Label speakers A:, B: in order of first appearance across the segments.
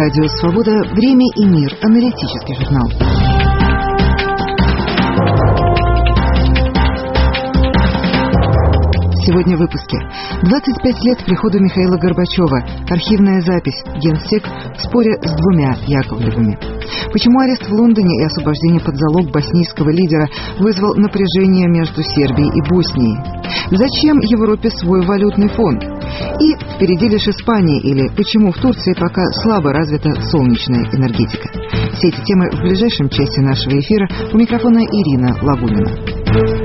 A: Радио «Свобода», «Время и мир», аналитический журнал. Сегодня в выпуске. 25 лет приходу Михаила Горбачева. Архивная запись. Генсек в споре с двумя Яковлевыми. Почему арест в Лондоне и освобождение под залог боснийского лидера вызвал напряжение между Сербией и Боснией? Зачем Европе свой валютный фонд? И впереди лишь Испания, или почему в Турции пока слабо развита солнечная энергетика? Все эти темы в ближайшем часе нашего эфира. У микрофона Ирина Лагунина.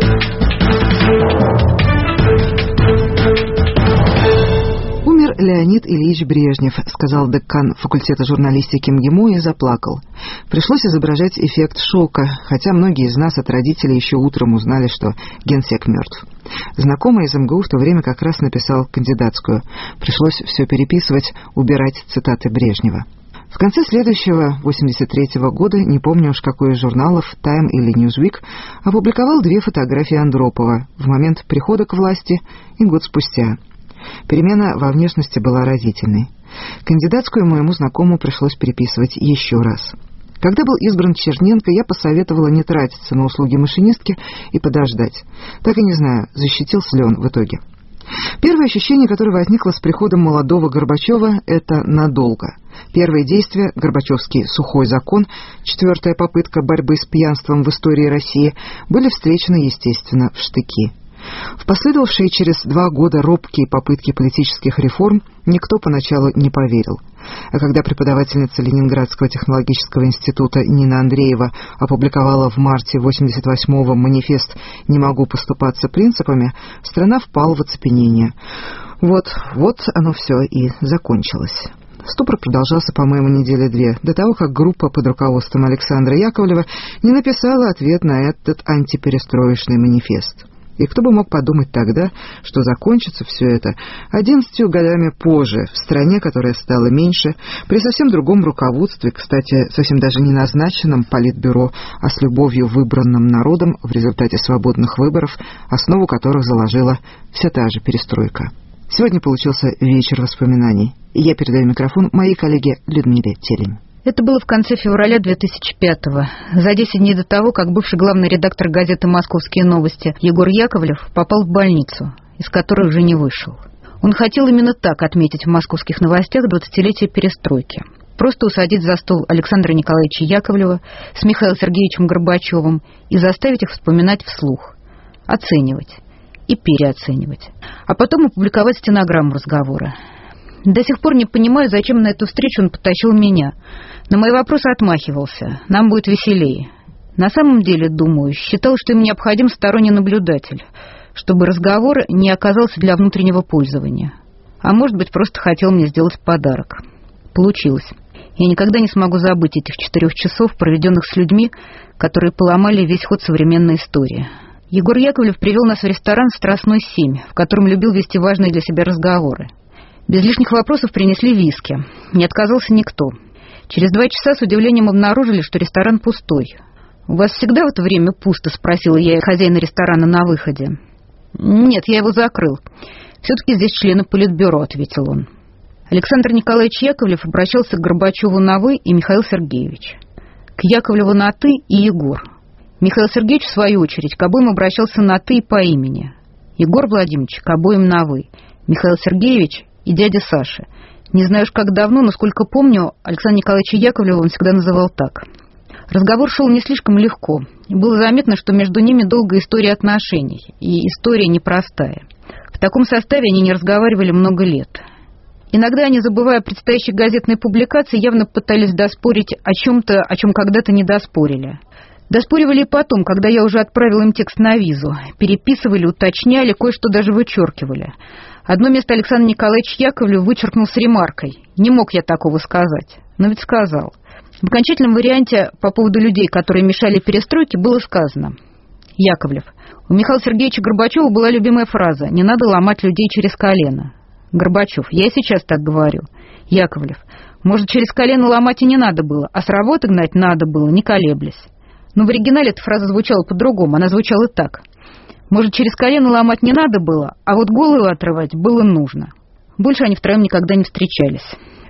A: Леонид Ильич Брежнев, сказал декан факультета журналистики МГИМО и заплакал. Пришлось изображать эффект шока, хотя многие из нас от родителей еще утром узнали, что генсек мертв. Знакомый из МГУ в то время как раз написал кандидатскую. Пришлось все переписывать, убирать цитаты Брежнева. В конце следующего, 83-го года, не помню уж какой из журналов, Time или Newsweek, опубликовал две фотографии Андропова в момент прихода к власти и год спустя. Перемена во внешности была разительной. Кандидатскую моему знакомому пришлось переписывать еще раз. Когда был избран Черненко, я посоветовала не тратиться на услуги машинистки и подождать. Так и не знаю, защитился ли он в итоге. Первое ощущение, которое возникло с приходом молодого Горбачева, это надолго. Первое действие, Горбачевский сухой закон, четвертая попытка борьбы с пьянством в истории России, были встречены, естественно, в штыки. В последовавшие через 2 года робкие попытки политических реформ никто поначалу не поверил. А когда преподавательница Ленинградского технологического института Нина Андреева опубликовала в марте 88-го манифест «Не могу поступаться принципами», страна впала в оцепенение. Вот оно все и закончилось. Ступор продолжался, по-моему, недели 2, до того, как группа под руководством Александра Яковлева не написала ответ на этот антиперестроечный манифест. И кто бы мог подумать тогда, что закончится все это 11 годами позже, в стране, которая стала меньше, при совсем другом руководстве, кстати, совсем даже не назначенном Политбюро, а с любовью выбранным народом в результате свободных выборов, основу которых заложила вся та же перестройка. Сегодня получился вечер воспоминаний, и я передаю микрофон моей коллеге Людмиле Телень.
B: Это было в конце февраля 2005-го, за 10 дней до того, как бывший главный редактор газеты «Московские новости» Егор Яковлев попал в больницу, из которой уже не вышел. Он хотел именно так отметить в «Московских новостях» 20-летие перестройки. Просто усадить за стол Александра Николаевича Яковлева с Михаилом Сергеевичем Горбачевым и заставить их вспоминать вслух, оценивать и переоценивать, а потом опубликовать стенограмму разговора. До сих пор не понимаю, зачем на эту встречу он потащил меня. На мои вопросы отмахивался. Нам будет веселее. На самом деле, думаю, считал, что им необходим сторонний наблюдатель, чтобы разговор не оказался для внутреннего пользования. А может быть, просто хотел мне сделать подарок. Получилось. Я никогда не смогу забыть этих 4 часов, проведенных с людьми, которые поломали весь ход современной истории. Егор Яковлев привел нас в ресторан «Страстной 7», в котором любил вести важные для себя разговоры. Без лишних вопросов принесли виски. Не отказался никто. Через 2 часа с удивлением обнаружили, что ресторан пустой. «У вас всегда в это время пусто?» — спросила я хозяина ресторана на выходе. «Нет, я его закрыл. Все-таки здесь члены Политбюро», — ответил он. Александр Николаевич Яковлев обращался к Горбачеву на «вы» и Михаил Сергеевич. К Яковлеву на «ты» и Егор. Михаил Сергеевич, в свою очередь, к обоим обращался на «ты» и по имени. Егор Владимирович к обоим на «вы». Михаил Сергеевич и дядя Саша. Не знаю уж как давно, но сколько помню, Александра Николаевича Яковлева он всегда называл так. Разговор шел не слишком легко. Было заметно, что между ними долгая история отношений, и история непростая. В таком составе они не разговаривали много лет. Иногда они, забывая о предстоящей газетной публикации, явно пытались доспорить о чем-то, о чем когда-то не доспорили. Доспоривали и потом, когда я уже отправил им текст на визу. Переписывали, уточняли, кое-что даже вычеркивали. Одно место Александр Николаевич Яковлев вычеркнул с ремаркой. Не мог я такого сказать, но ведь сказал. В окончательном варианте по поводу людей, которые мешали перестройке, было сказано. Яковлев. У Михаила Сергеевича Горбачева была любимая фраза: «Не надо ломать людей через колено». Горбачев. Я и сейчас так говорю. Яковлев. Может, через колено ломать и не надо было, а с работы гнать надо было, не колеблясь. Но в оригинале эта фраза звучала по-другому, она звучала так. Может, через колено ломать не надо было, а вот голову отрывать было нужно. Больше они втроем никогда не встречались.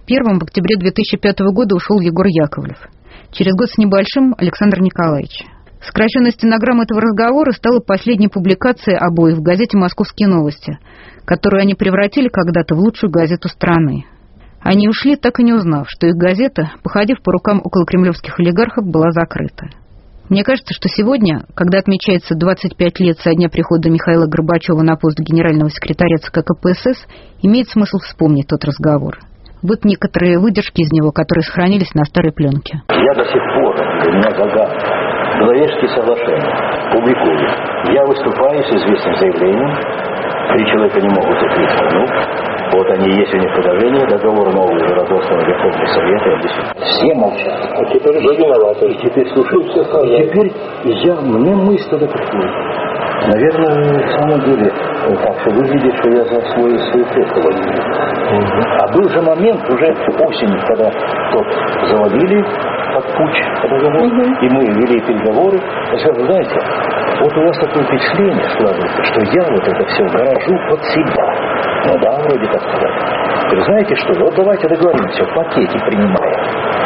B: Первым в октябре 2005 года ушел Егор Яковлев. Через год с небольшим — Александр Николаевич. Сокращенной стенограммой этого разговора стала последняя публикация обоих в газете «Московские новости», которую они превратили когда-то в лучшую газету страны. Они ушли, так и не узнав, что их газета, походив по рукам околокремлевских олигархов, была закрыта. Мне кажется, что сегодня, когда отмечается 25 лет со дня прихода Михаила Горбачева на пост генерального секретаря ЦК КПСС, имеет смысл вспомнить тот разговор. Вот некоторые выдержки из него, которые сохранились на старой пленке.
C: Я до сих пор, для меня загадка, Беловежские соглашения публикую. Я выступаю с известным заявлением, 3 человека не могут закрыть страну. Вот они есть у них предложение, договор новый уже разослан в Верховный Совет. Все молчат. А теперь вы виноваты. И теперь, слушайте, теперь мне мысль тогда приходит. Наверное, в самом деле, так что выглядит, что я за свою предку. А был же момент уже осенью, когда тот завалили под путь договор, и мы вели переговоры. Я сказал, знаете, вот у вас такое впечатление складывается, что я вот это все гаражу под себя. Ну да, вроде так сказать. Вы знаете что, вот давайте договоримся, в пакете принимаем.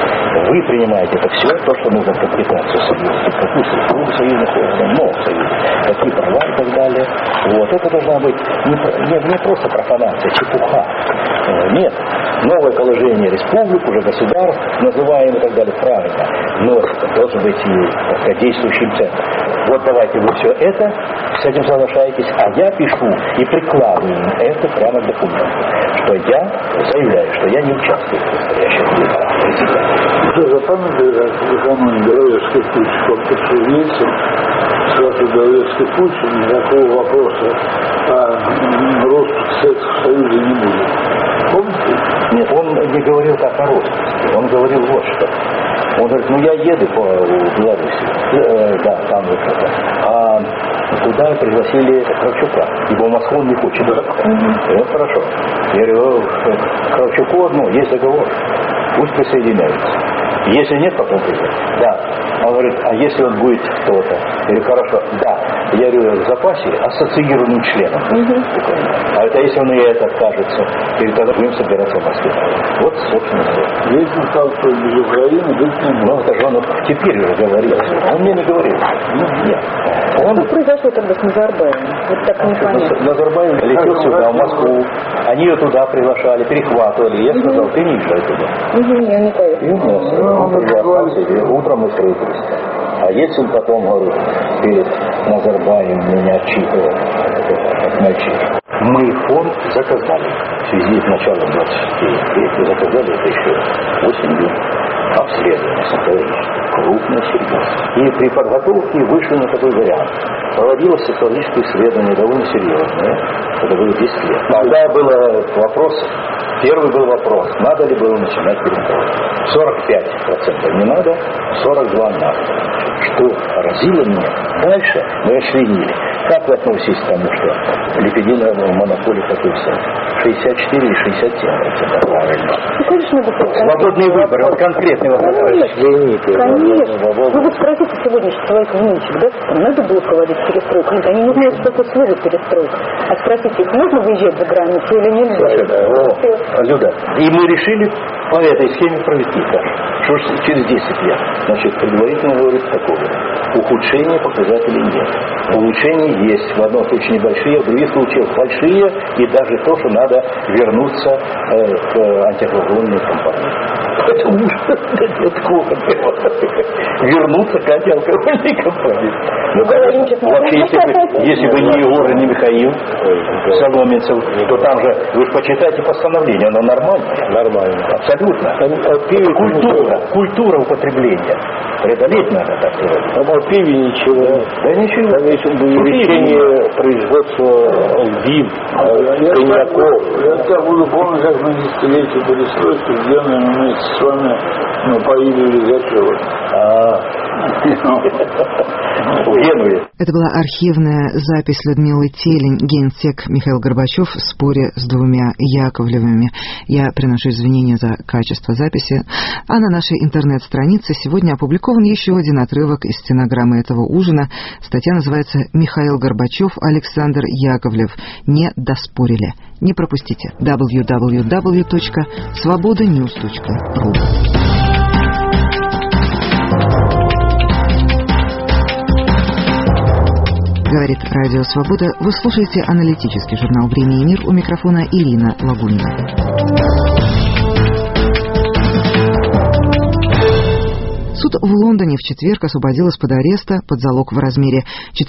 C: Вы принимаете это все, то, что нужно комплектацию союза, какую структуру союзных органов, новых союзов, какие права и так далее. Вот, это должна быть не просто профанация, чепуха. Нет, новое положение республик, уже государств, называем и так далее, правильно, но должен быть и действующим центром. Вот давайте вы все это, с этим соглашаетесь, а я пишу и прикладываю это прямо к документу, что я заявляю, что я не участвую в предстоящих выборах президента.
D: Что запомнили, как накануне Беловежской путь, как подсудился, сразу Беловежской путь, никакого вопроса о распуске Советского Союза не будет. Помните?
C: Нет, он не говорил так о распуске, он говорил вот что. Он говорит, ну я еду по Беларуси, да, там вот это. А туда пригласили Кравчука, ибо в Москву он не хочет. И вот хорошо. Я говорю, Кравчуку одно, есть договор, пусть присоединяются. Если нет, потом придет. Да. Он говорит, а если он будет кто-то? Я говорю, хорошо, да. Я говорю, в запасе ассоциированным членом Украины. А это если он и это откажется, или тогда будем собираться в Москве. Вот, собственно, все.
D: Если он сказал, что без Украины быть не может.
C: Ну, это же он теперь уже говорил. Он мне не говорил. Нет.
E: Что произошло тогда с Назарбаевым? Вот так непонятно.
C: Назарбаев летел сюда, в Москву. Они ее туда приглашали, перехватывали. Я сказал, ты не езжай туда.
E: Я не поехал.
C: Он приглашался, утром мы встретились. А если он потом, говорит, перед Назарбаевым меня отчитывал, как мальчик. Мы фонд заказали. В связи с началом 23 заказали это еще 8 дней. Обследование состоялось крупное, серьезное. И при подготовке вышли на такой вариант. Проводилось социологическое исследование довольно серьезное. Это было 10 лет. Тогда был вопрос, первый был вопрос, надо ли было начинать переговоры. 45% не надо, 42% надо. Что поразило меня, дальше мы расширили. Как вы относитесь к тому, что липидиновая монополия такой стала? 64 и 67%. Правильно. Свободный выбор, вот конкретный вопрос.
E: Извините. Конечно. Ну вот спросите сегодняшний человек умничек, да? Надо было проводить перестройку. Нет, они не знают, что такое слово перестройка. А спросите, их можно выезжать за границу или нельзя?
C: Люда, и мы решили по этой схеме провести так. Что ж через 10 лет? Значит, предварительно говорится такое. Ухудшения показателей нет. Улучшения есть. В одном случае небольшие, в других случаях большие. И даже то, что надо вернуться к антиалкогольной кампании. Это ужас. Вернуться к антиалкогольной кампании. Ну, вообще, если бы не Егор и не Михаил Соломенцев, то там же, вы же почитайте постановление, оно нормальное. Нормально. Абсолютно. Культура употребления. Преодолеть надо, так сказать.
D: А о пиве ничего.
C: Да ничего.
D: Там есть увеличение производства вин, коньяков. Я тебя буду помнить, как на десятилетие перестройки сделанные с вами напоили Лизачева.
A: Это была архивная запись Людмилы Телень, генсек Михаил Горбачев в споре с двумя Яковлевыми. Я приношу извинения за качество записи. А на нашей интернет-странице сегодня опубликован еще один отрывок из стенограммы этого ужина. Статья называется «Михаил Горбачев, Александр Яковлев. Не доспорили». Не пропустите. www.svobodanews.ru. Говорит Радио Свобода. Вы слушаете аналитический журнал «Время и мир». У микрофона Ирина Лагунина. Суд в Лондоне в четверг освободил из-под ареста под залог в размере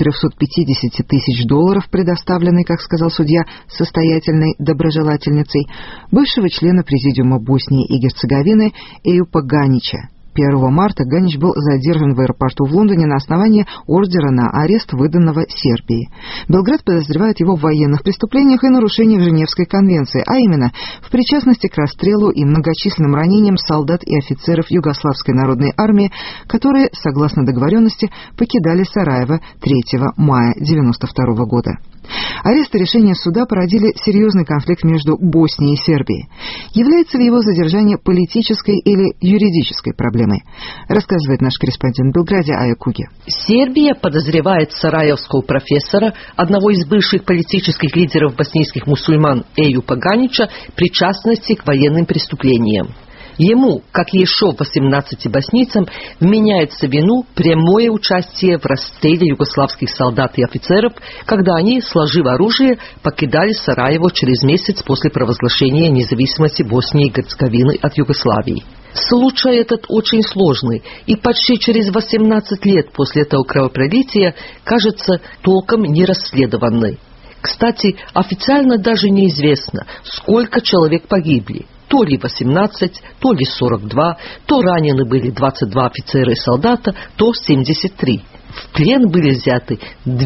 A: $450 тысяч, предоставленный, как сказал судья, состоятельной доброжелательницей, бывшего члена Президиума Боснии и Герцеговины Эюпа Ганича. 1 марта Ганич был задержан в аэропорту в Лондоне на основании ордера на арест, выданного Сербии. Белград подозревает его в военных преступлениях и нарушениях Женевской конвенции, а именно в причастности к расстрелу и многочисленным ранениям солдат и офицеров Югославской народной армии, которые, согласно договоренности, покидали Сараево 3 мая 1992 года. Арест и решение суда породили серьезный конфликт между Боснией и Сербией. Является ли его задержание политической или юридической проблемой? Рассказывает наш корреспондент в Белграде Ая Куги.
F: Сербия подозревает сараевского профессора, одного из бывших политических лидеров боснийских мусульман Эюпа Ганича, причастности к военным преступлениям. Ему, как еще 18 боснийцам, вменяется в вину прямое участие в расстреле югославских солдат и офицеров, когда они, сложив оружие, покидали Сараево через месяц после провозглашения независимости Боснии и Герцеговины от Югославии. Случай этот очень сложный, и почти через 18 лет после этого кровопролития кажется толком не расследованный. Кстати, официально даже неизвестно, сколько человек погибли. То ли 18, то ли 42, то ранены были 22 офицера и солдата, то 73. В плен были взяты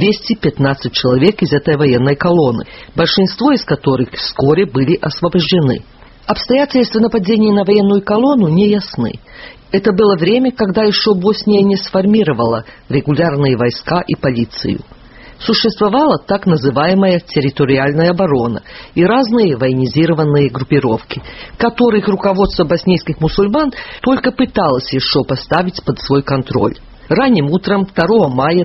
F: 215 человек из этой военной колонны, большинство из которых вскоре были освобождены. Обстоятельства нападения на военную колонну не ясны. Это было время, когда еще Босния не сформировала регулярные войска и полицию. Существовала так называемая территориальная оборона и разные военизированные группировки, которых руководство боснийских мусульман только пыталось еще поставить под свой контроль. Ранним утром 2 мая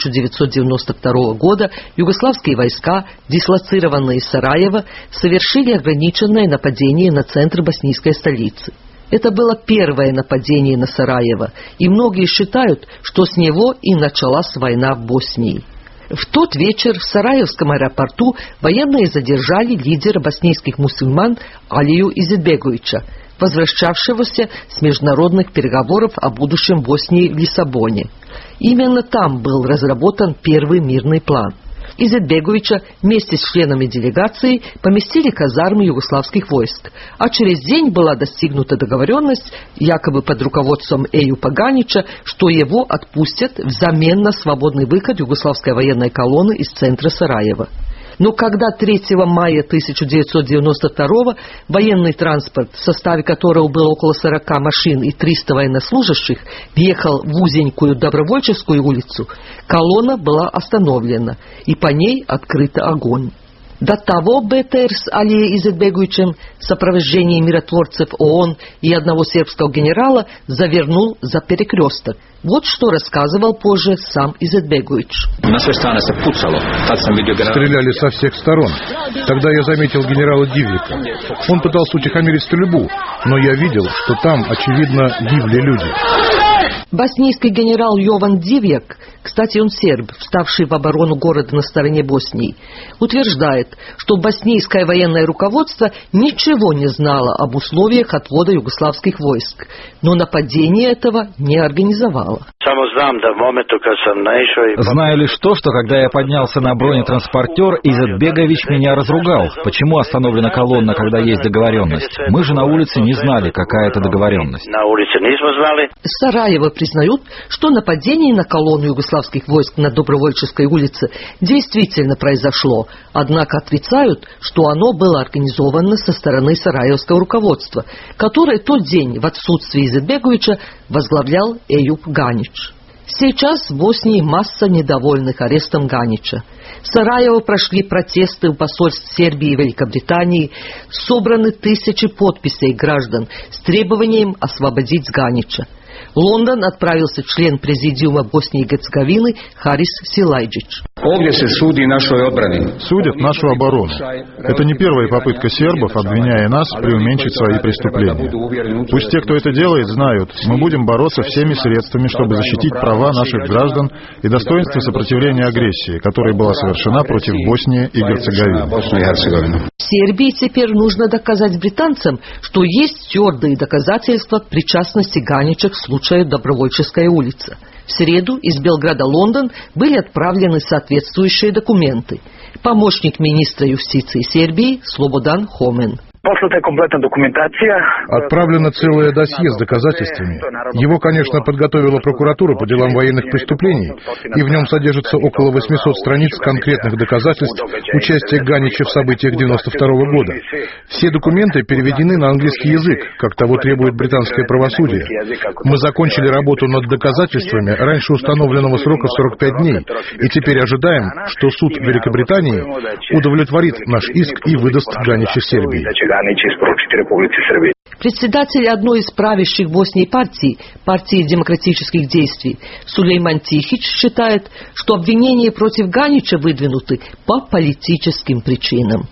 F: 1992 года югославские войска, дислоцированные из Сараева, совершили ограниченное нападение на центр боснийской столицы. Это было первое нападение на Сараево, и многие считают, что с него и началась война в Боснии. В тот вечер в Сараевском аэропорту военные задержали лидера боснийских мусульман Алию Изетбеговича, возвращавшегося с международных переговоров о будущем Боснии в Лиссабоне. Именно там был разработан первый мирный план. Изетбеговича вместе с членами делегации поместили в казармы югославских войск, а через день была достигнута договоренность, якобы под руководством Эюпа Ганича, что его отпустят взамен на свободный выход югославской военной колонны из центра Сараева. Но когда 3 мая 1992 военный транспорт, в составе которого было около 40 машин и 300 военнослужащих, въехал в узенькую Добровольческую улицу, колонна была остановлена, и по ней открыт огонь. До того БТР с Алией Изетбеговичем в сопровождении миротворцев ООН и одного сербского генерала завернул за перекресток. Вот что рассказывал позже сам Изетбегович.
G: Стреляли со всех сторон. Тогда я заметил генерала Дивика. Он пытался утихомирить стрельбу, но я видел, что там, очевидно, гибли люди.
F: Боснийский генерал Йован Дивjak, кстати, он серб, вставший в оборону города на стороне Боснии, утверждает, что боснийское военное руководство ничего не знало об условиях отвода югославских войск, но нападение этого не организовало.
H: Знаю лишь то, что когда я поднялся на бронетранспортер, Изетбегович меня разругал. Почему остановлена колонна, когда есть договоренность? Мы же на улице не знали, какая это договоренность.
F: Сараево признают, что нападение на колонну югославских войск на Добровольческой улице действительно произошло, однако отрицают, что оно было организовано со стороны сараевского руководства, которое тот день в отсутствие Изетбеговича возглавлял Эюп Ганич. Сейчас в Боснии масса недовольных арестом Ганича. В Сараево прошли протесты у посольств Сербии и Великобритании, собраны тысячи подписей граждан с требованием освободить Ганича. В Лондон отправился член президиума Боснии и Герцеговины Харис Силайджич.
G: Судят нашу оборону. Это не первая попытка сербов, обвиняя нас, преуменьшить свои преступления. Пусть те, кто это делает, знают, мы будем бороться всеми средствами, чтобы защитить права наших граждан и достоинство сопротивления агрессии, которая была совершена против Боснии и Герцеговины.
F: В Сербии теперь нужно доказать британцам, что есть твердые доказательства причастности Ганича к случаю Добровольческой улицы. В среду из Белграда в Лондон были отправлены соответствующие документы. Помощник министра юстиции Сербии Слободан Хомен.
G: Отправлено целое досье с доказательствами. Его, конечно, подготовила прокуратура по делам военных преступлений, и в нем содержится около 800 страниц конкретных доказательств участия Ганича в событиях 92 года. Все документы переведены на английский язык, как того требует британское правосудие. Мы закончили работу над доказательствами раньше установленного срока в 45 дней, и теперь ожидаем, что суд Великобритании удовлетворит наш иск и выдаст Ганича Сербии.
F: Председатель одной из правящих в Боснии партий демократических действий, Сулейман Тихич, считает, что обвинения против Ганича выдвинуты по политическим причинам.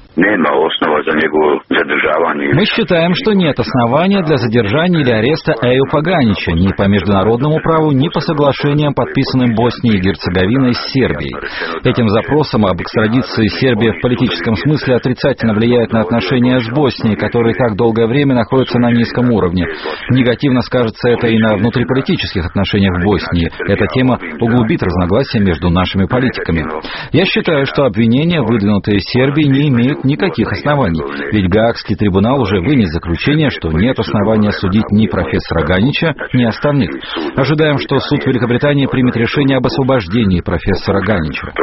H: Мы считаем, что нет основания для задержания или ареста Эюпа Ганича ни по международному праву, ни по соглашениям, подписанным Боснией и Герцеговиной с Сербией. Этим запросом об экстрадиции Сербия в политическом смысле отрицательно влияет на отношения с Боснией, которые так долгое время находятся на низком уровне. Негативно скажется это и на внутриполитических отношениях в Боснии. Эта тема углубит разногласия между нашими политиками. Я считаю, что обвинения, выдвинутые Сербией, не имеют никаких оснований, ведь Гаагский трибунал уже вынес заключение, что нет основания судить ни профессора Ганича, ни остальных. Ожидаем, что суд Великобритании примет решение об освобождении профессора Ганича.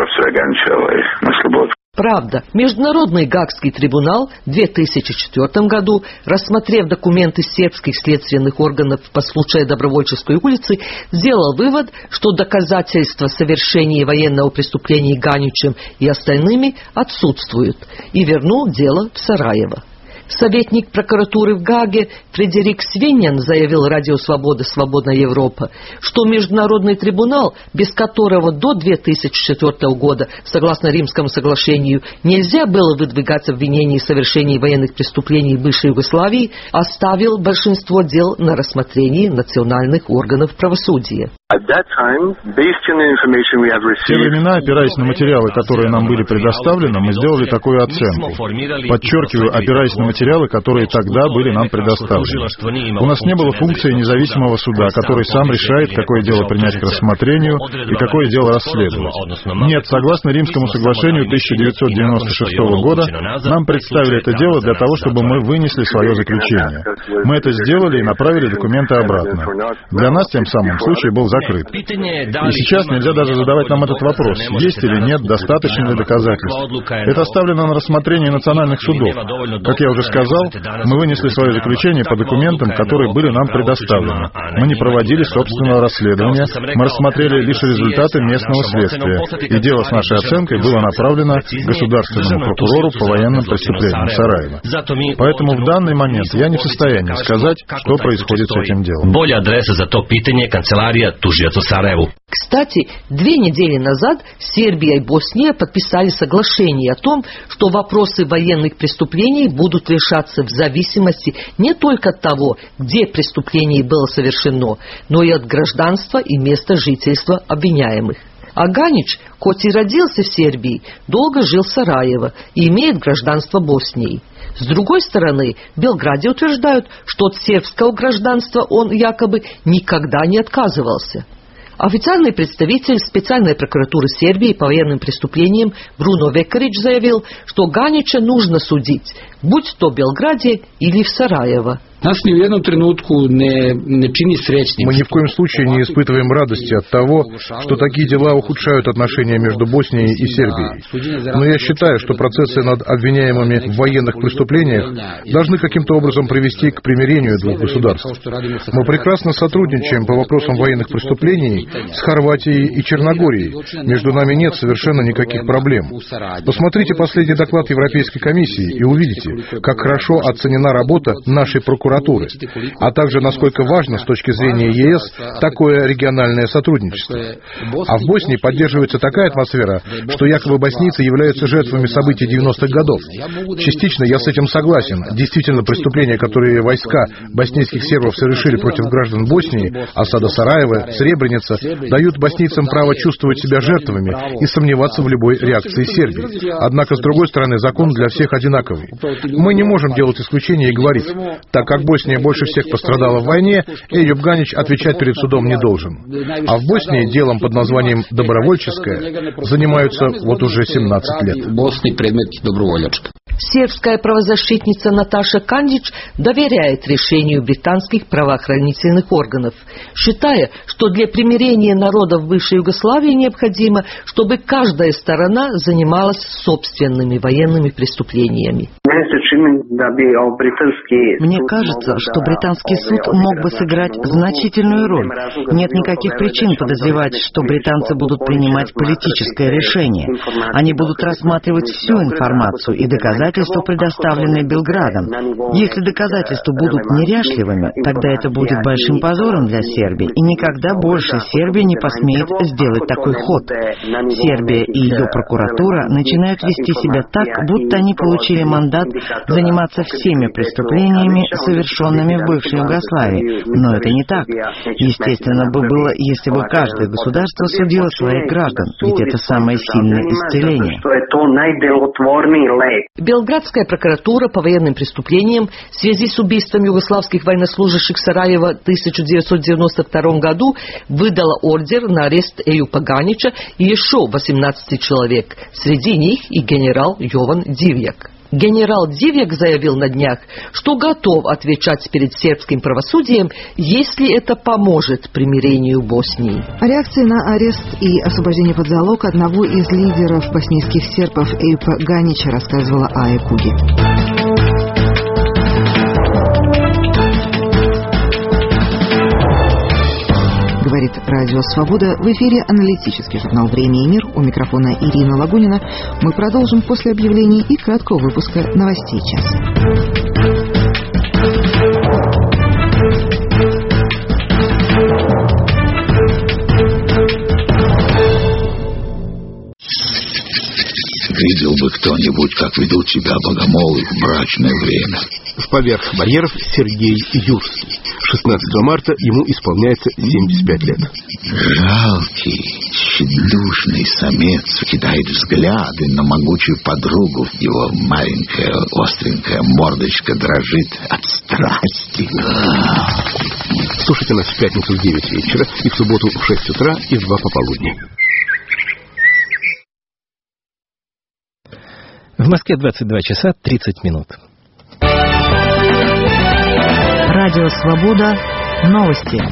F: Правда, Международный Гаагский трибунал в 2004 году, рассмотрев документы сербских следственных органов по случаю Добровольческой улицы, сделал вывод, что доказательства совершения военного преступления Ганичем и остальными отсутствуют, и вернул дело в Сараево. Советник прокуратуры в Гааге Фредерик Свиньян заявил Радио Свобода «Свободная Европа», что Международный трибунал, без которого до 2004 года, согласно Римскому соглашению, нельзя было выдвигать обвинения в совершении военных преступлений бывшей Югославии, оставил большинство дел на рассмотрении национальных органов правосудия.
G: В те времена, опираясь на материалы, которые нам были предоставлены, мы сделали такую оценку. Подчеркиваю, опираясь на материалы, которые тогда были нам предоставлены. У нас не было функции независимого суда, который сам решает, какое дело принять к рассмотрению и какое дело расследовать. Нет, согласно Римскому соглашению 1996 года, нам представили это дело для того, чтобы мы вынесли свое заключение. Мы это сделали и направили документы обратно. Для нас тем самым случай был закрыт. И сейчас нельзя даже задавать нам этот вопрос, есть или нет, достаточно ли доказательств. Это оставлено на рассмотрение национальных судов. Как я уже сказал, мы вынесли свое заключение по документам, которые были нам предоставлены. Мы не проводили собственного расследования, мы рассмотрели лишь результаты местного следствия, и дело с нашей оценкой было направлено государственному прокурору по военным преступлениям Сараева. Поэтому в данный момент я не в состоянии сказать, что происходит с этим делом.
I: Более адреса за то питание канцелярия туžioca Сараеву.
F: Кстати, 2 недели назад Сербия и Босния подписали соглашение о том, что вопросы военных преступлений будут решаться в зависимости не только от того, где преступление было совершено, но и от гражданства и места жительства обвиняемых. А Ганич, хоть и родился в Сербии, долго жил в Сараево и имеет гражданство Боснии. С другой стороны, в Белграде утверждают, что от сербского гражданства он якобы никогда не отказывался. Официальный представитель специальной прокуратуры Сербии по военным преступлениям Бруно Векарич заявил, что Ганича нужно судить, будь то в Белграде или в Сараево.
J: Нас ни в jednu trenutku не čini srećnim.
G: Мы ни в коем случае не испытываем радости от того, что такие дела ухудшают отношения между Боснией и Сербией. Но я считаю, что процессы над обвиняемыми в военных преступлениях должны каким-то образом привести к примирению двух государств. Мы прекрасно сотрудничаем по вопросам военных преступлений с Хорватией и Черногорией. Между нами нет совершенно никаких проблем. Посмотрите последний доклад Европейской комиссии и увидите, как хорошо оценена работа нашей прокуратуры, а также насколько важно с точки зрения ЕС такое региональное сотрудничество. А в Боснии поддерживается такая атмосфера, что якобы боснийцы являются жертвами событий 90-х годов. Частично я с этим согласен. Действительно, преступления, которые войска боснийских сербов совершили против граждан Боснии, осада Сараева, Сребреница, дают боснийцам право чувствовать себя жертвами и сомневаться в любой реакции Сербии. Однако, с другой стороны, закон для всех одинаковый. Мы не можем делать исключения и говорить, так как Босния больше всех пострадала в войне, Эйюп Ганич отвечать перед судом не должен. А в Боснии делом под названием «добровольческое» занимаются вот уже 17 лет.
F: Сербская правозащитница Наташа Кандич доверяет решению британских правоохранительных органов, считая, что для примирения народов бывшей Югославии необходимо, чтобы каждая сторона занималась собственными военными преступлениями.
K: Мне кажется, что британский суд мог бы сыграть значительную роль. Нет никаких причин подозревать, что британцы будут принимать политическое решение. Они будут рассматривать всю информацию и доказательства, предоставленные Белградом. Если доказательства будут неряшливыми, тогда это будет большим позором для Сербии, и никогда больше Сербия не посмеет сделать такой ход. Сербия и ее прокуратура начинают вести себя так, будто они получили мандат заниматься всеми преступлениями, совершенными в бывшей Югославии. Но это не так. Естественно бы было, если бы каждое государство судило своих граждан, ведь это самое сильное исцеление.
F: Белградская прокуратура по военным преступлениям в связи с убийством югославских военнослужащих Сараева в 1992 году выдала ордер на арест Эйюпа Ганича и еще 18 человек, среди них и генерал Йован Дивьяк. Генерал Дивьяк заявил на днях, что готов отвечать перед сербским правосудием, если это поможет примирению Боснии.
A: О реакции на арест и освобождение под залог одного из лидеров боснийских сербов Эйюпа Ганича рассказывала Ая Куги. Говорит Радио Свобода. В эфире аналитический журнал «Время и мир». У микрофона Ирина Лагунина. Мы продолжим после объявлений и краткого выпуска новостей часа.
L: Видел бы кто-нибудь, как ведут себя богомолы в брачное время.
M: Поверх барьеров Сергей Юрский. 16 марта ему исполняется 75 лет.
L: Жалкий, тщедушный самец кидает взгляды на могучую подругу. Его маленькая остренькая мордочка дрожит от страсти.
M: Слушайте нас в пятницу в 9 вечера и в субботу в 6 утра и в 2 пополудни. В Москве 22 часа 30 минут.
K: Радио «Свобода». Новости.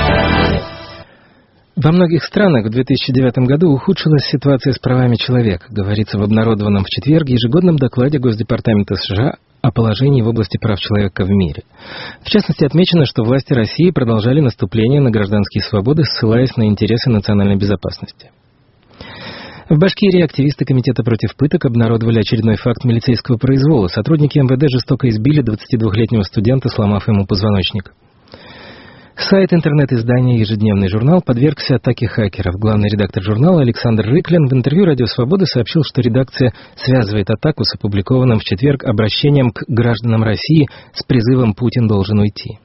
N: Во многих странах в 2009 году ухудшилась ситуация с правами человека, говорится в обнародованном в четверг ежегодном докладе Госдепартамента США о положении в области прав человека в мире. В частности, отмечено, что власти России продолжали наступление на гражданские свободы, ссылаясь на интересы национальной безопасности. В Башкирии активисты Комитета против пыток обнародовали очередной факт милицейского произвола. Сотрудники МВД жестоко избили 22-летнего студента, сломав ему позвоночник. Сайт интернет-издания «Ежедневный журнал» подвергся атаке хакеров. Главный редактор журнала Александр Рыклин в интервью «Радио Свобода» сообщил, что редакция связывает атаку с опубликованным в четверг обращением к гражданам России с призывом «Путин должен уйти».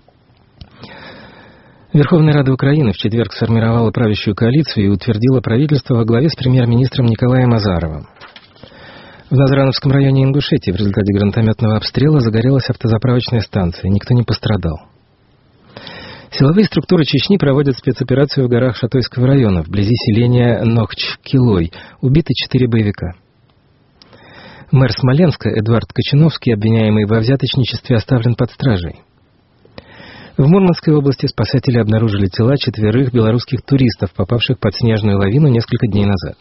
N: Верховная Рада Украины в четверг сформировала правящую коалицию и утвердила правительство во главе с премьер-министром Николаем Азаровым. В Назрановском районе Ингушетии в результате гранатометного обстрела загорелась автозаправочная станция. Никто не пострадал. Силовые структуры Чечни проводят спецоперацию в горах Шатойского района, вблизи селения Нохчкилой. Убиты 4 боевика. Мэр Смоленска Эдуард Кочиновский, обвиняемый во взяточничестве, оставлен под стражей. В Мурманской области спасатели обнаружили тела 4 белорусских туристов, попавших под снежную лавину несколько дней назад.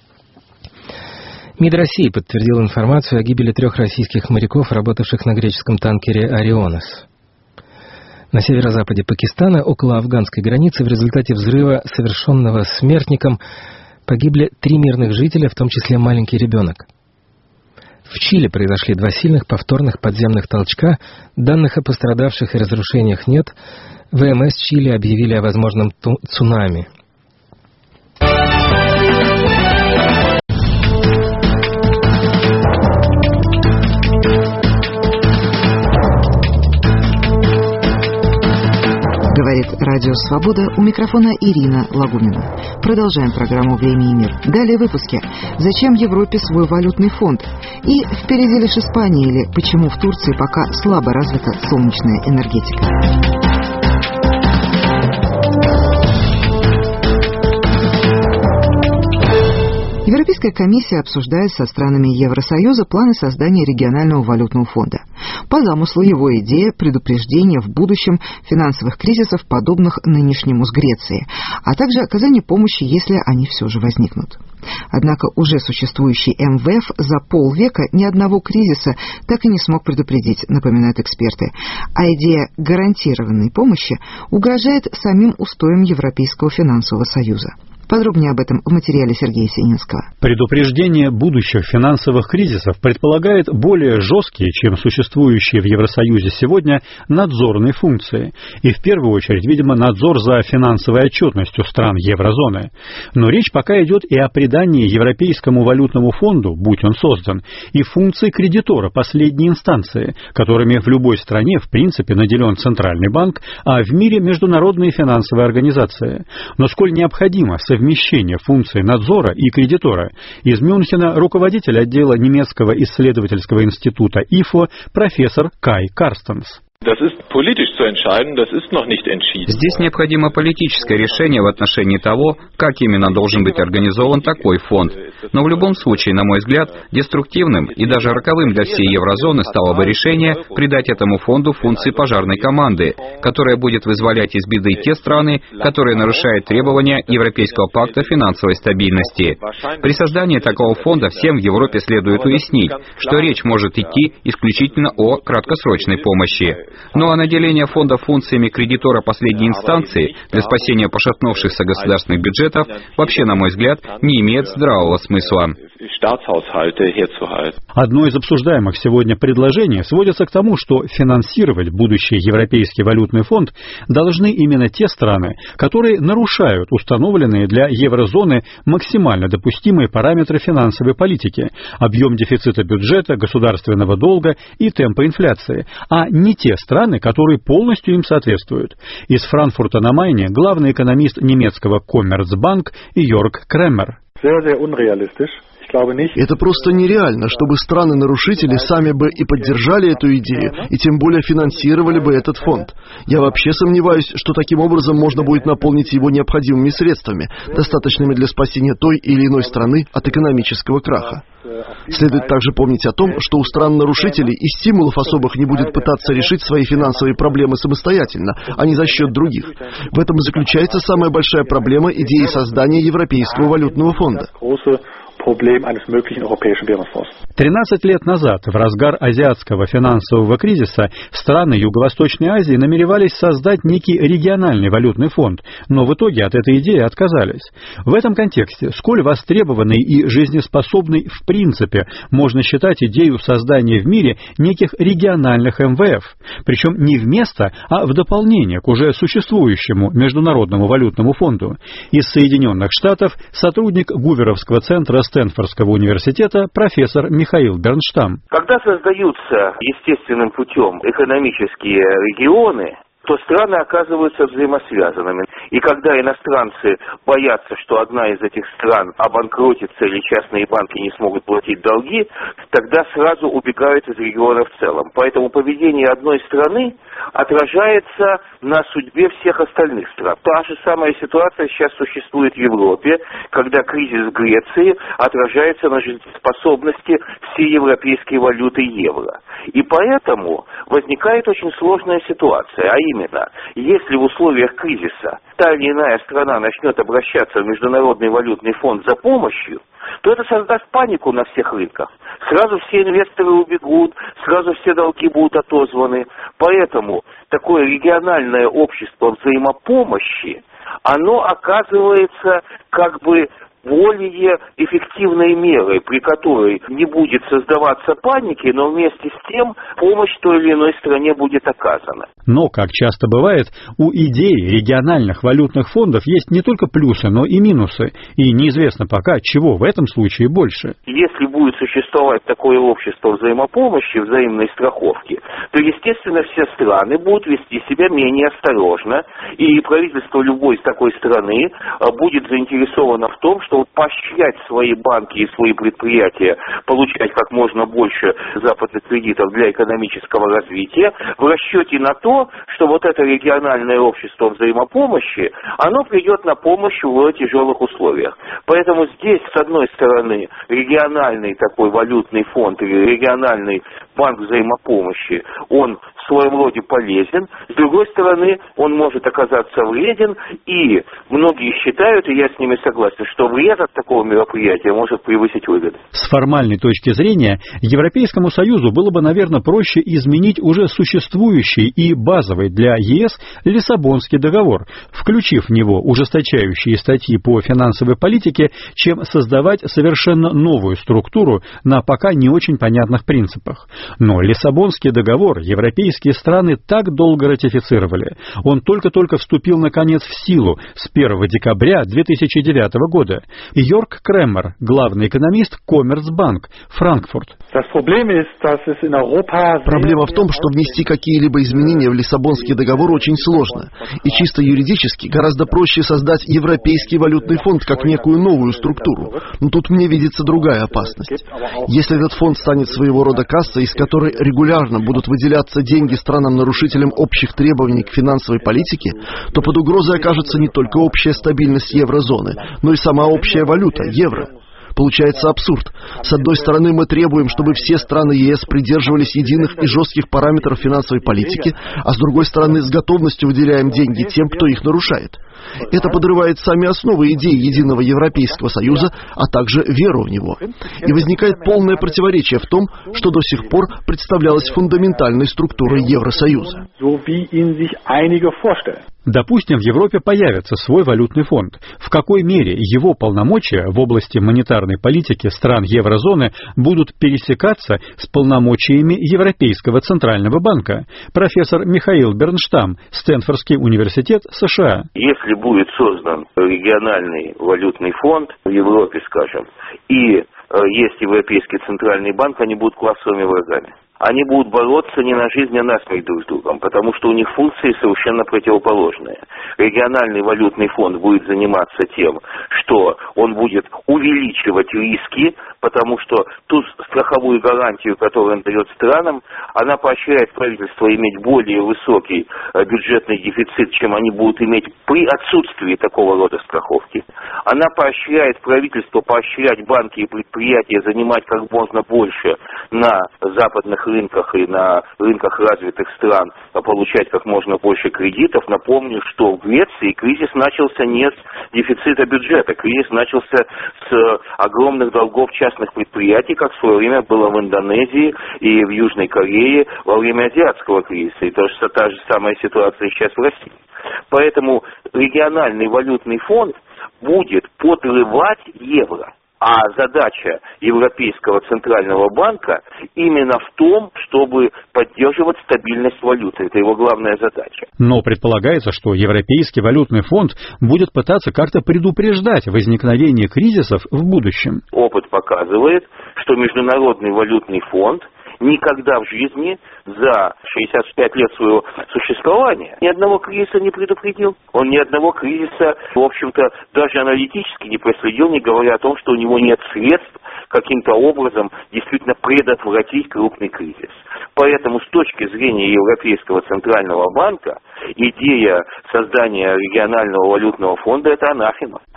N: МИД России подтвердил информацию о гибели 3 российских моряков, работавших на греческом танкере «Орионос». На северо-западе Пакистана, около афганской границы, в результате взрыва, совершенного смертником, погибли 3 мирных жителя, в том числе маленький ребенок. В Чили произошли 2 сильных повторных подземных толчка. Данных о пострадавших и разрушениях нет. ВМС Чили объявили о возможном цунами.
A: Говорит Радио Свобода, у микрофона Ирина Лагунина. Продолжаем программу «Время и мир». Далее в выпуске. Зачем Европе свой валютный фонд? И впереди лишь Испания, или почему в Турции пока слабо развита солнечная энергетика? Европейская комиссия обсуждает со странами Евросоюза планы создания регионального валютного фонда. По замыслу его идея – предупреждение в будущем финансовых кризисов, подобных нынешнему с Грецией, а также оказание помощи, если они все же возникнут. Однако уже существующий МВФ за полвека ни одного кризиса так и не смог предупредить, напоминают эксперты. А идея гарантированной помощи угрожает самим устоям Европейского финансового союза. Подробнее об этом в материале Сергея Сининского.
O: Предупреждение будущих финансовых кризисов предполагает более жесткие, чем существующие в Евросоюзе сегодня, надзорные функции. И в первую очередь, видимо, надзор за финансовой отчетностью стран еврозоны. Но речь пока идет и о придании Европейскому валютному фонду, будь он создан, и функции кредитора последней инстанции, которыми в любой стране в принципе наделен Центральный банк, а в мире международные финансовые организации. Но сколь необходимо совмещение функций надзора и кредитора. Из Мюнхена руководитель отдела немецкого исследовательского института ИФО профессор Кай Карстенс.
P: Здесь необходимо политическое решение в отношении того, как именно должен быть организован такой фонд. Но в любом случае, на мой взгляд, деструктивным и даже роковым для всей еврозоны стало бы решение придать этому фонду функции пожарной команды, которая будет вызволять из беды те страны, которые нарушают требования Европейского пакта финансовой стабильности. При создании такого фонда всем в Европе следует уяснить, что речь может идти исключительно о краткосрочной помощи. Ну а наделение фонда функциями кредитора последней инстанции для спасения пошатнувшихся государственных бюджетов вообще, на мой взгляд, не имеет здравого смысла.
O: Одно из обсуждаемых сегодня предложений сводится к тому, что финансировать будущий Европейский валютный фонд должны именно те страны, которые нарушают установленные для еврозоны максимально допустимые параметры финансовой политики, объем дефицита бюджета, государственного долга и темпа инфляции, а не те страны, которые полностью им соответствуют. Из Франкфурта на Майне главный экономист немецкого Commerzbank Йорг Креммер.
Q: Это просто нереально, чтобы страны-нарушители сами бы и поддержали эту идею, и тем более финансировали бы этот фонд. Я вообще сомневаюсь, что таким образом можно будет наполнить его необходимыми средствами, достаточными для спасения той или иной страны от экономического краха. Следует также помнить о том, что у стран-нарушителей и стимулов особых не будет пытаться решить свои финансовые проблемы самостоятельно, а не за счет других. В этом и заключается самая большая проблема идеи создания Европейского валютного фонда.
O: 13 лет назад, в разгар азиатского финансового кризиса, страны Юго-Восточной Азии намеревались создать некий региональный валютный фонд, но в итоге от этой идеи отказались. В этом контексте, сколь востребованной и жизнеспособной в принципе можно считать идею создания в мире неких региональных МВФ, причем не вместо, а в дополнение к уже существующему Международному валютному фонду. Из Соединенных Штатов сотрудник Гуверовского центра Стэнфордского университета профессор Михаил Бернштам.
R: Когда создаются естественным путем экономические регионы, то страны оказываются взаимосвязанными. И когда иностранцы боятся, что одна из этих стран обанкротится или частные банки не смогут платить долги, тогда сразу убегают из региона в целом. Поэтому поведение одной страны отражается на судьбе всех остальных стран. Та же самая ситуация сейчас существует в Европе, когда кризис в Греции отражается на жизнеспособности всей европейской валюты евро. И поэтому возникает очень сложная ситуация, а именно именно, если в условиях кризиса та или иная страна начнет обращаться в Международный валютный фонд за помощью, то это создаст панику на всех рынках. Сразу все инвесторы убегут, сразу все долги будут отозваны. Поэтому такое региональное общество взаимопомощи, оно оказывается как бы более эффективной мерой, при которой не будет создаваться паники, но вместе с тем помощь той или иной стране будет оказана.
O: Но, как часто бывает, у идеи региональных валютных фондов есть не только плюсы, но и минусы. И неизвестно пока, чего в этом случае больше.
R: Если будет существовать такое общество взаимопомощи, взаимной страховки, то, естественно, все страны будут вести себя менее осторожно, и правительство любой из такой страны будет заинтересовано в том, чтобы поощрять свои банки и свои предприятия, получать как можно больше западных кредитов для экономического развития, в расчете на то, что вот это региональное общество взаимопомощи, оно придет на помощь в тяжелых условиях. Поэтому здесь, с одной стороны, региональный такой валютный фонд или региональный банк взаимопомощи, он в своем роде полезен, с другой стороны, он может оказаться вреден, и многие считают, и я с ними согласен, что вред от такого мероприятия может превысить выгоду.
O: С формальной точки зрения, Европейскому Союзу было бы, наверное, проще изменить уже существующий и базовый для ЕС Лиссабонский договор, включив в него ужесточающие статьи по финансовой политике, чем создавать совершенно новую структуру на пока не очень понятных принципах. Но Лиссабонский договор европейские страны так долго ратифицировали. Он только-только вступил, наконец, в силу с 1 декабря 2009 года. Йорк Кремер, главный экономист Коммерцбанк, Франкфурт.
Q: Проблема в том, что внести какие-либо изменения в Лиссабонский договор очень сложно. И чисто юридически гораздо проще создать Европейский валютный фонд как некую новую структуру. Но тут мне видится другая опасность. Если этот фонд станет своего рода кассой, из которой регулярно будут выделяться деньги странам-нарушителям общих требований к финансовой политике, то под угрозой окажется не только общая стабильность еврозоны, но и сама общая валюта – евро. Получается абсурд. С одной стороны, мы требуем, чтобы все страны ЕС придерживались единых и жестких параметров финансовой политики, а с другой стороны, с готовностью выделяем деньги тем, кто их нарушает. Это подрывает сами основы идеи единого Европейского Союза, а также веру в него. И возникает полное противоречие в том, что до сих пор представлялось фундаментальной структурой Евросоюза.
O: Допустим, в Европе появится свой валютный фонд. В какой мере его полномочия в области монетарной политики стран еврозоны будут пересекаться с полномочиями Европейского Центрального банка? Профессор Михаил Бернштам, Стэнфордский университет, США.
R: Если будет создан региональный валютный фонд в Европе, скажем, и есть Европейский Центральный банк, они будут классовыми врагами. Они будут бороться не на жизнь, а на смерть друг с другом, потому что у них функции совершенно противоположные. Региональный валютный фонд будет заниматься тем, что он будет увеличивать риски, потому что ту страховую гарантию, которую он дает странам, она поощряет правительство иметь более высокий бюджетный дефицит, чем они будут иметь при отсутствии такого рода страховки. Она поощряет правительство поощрять банки и предприятия занимать как можно больше на западных рынках и на рынках развитых стран, получать как можно больше кредитов. Напомню, что в Греции кризис начался не с дефицита бюджета, кризис начался с огромных долгов частных предприятий, как в свое время было в Индонезии и в Южной Корее во время азиатского кризиса. И та же самая ситуация сейчас в России. Поэтому региональный валютный фонд будет подрывать евро. А задача Европейского Центрального банка именно в том, чтобы поддерживать стабильность валюты. Это его главная задача.
O: Но предполагается, что Европейский валютный фонд будет пытаться как-то предупреждать возникновение кризисов в будущем.
R: Опыт показывает, что Международный валютный фонд никогда в жизни за 65 лет своего существования ни одного кризиса не предупредил. Он ни одного кризиса, в общем-то, даже аналитически не проследил, не говоря о том, что у него нет средств каким-то образом действительно предотвратить крупный кризис. Поэтому с точки зрения Европейского Центрального банка идея создания регионального валютного фонда – это анафема.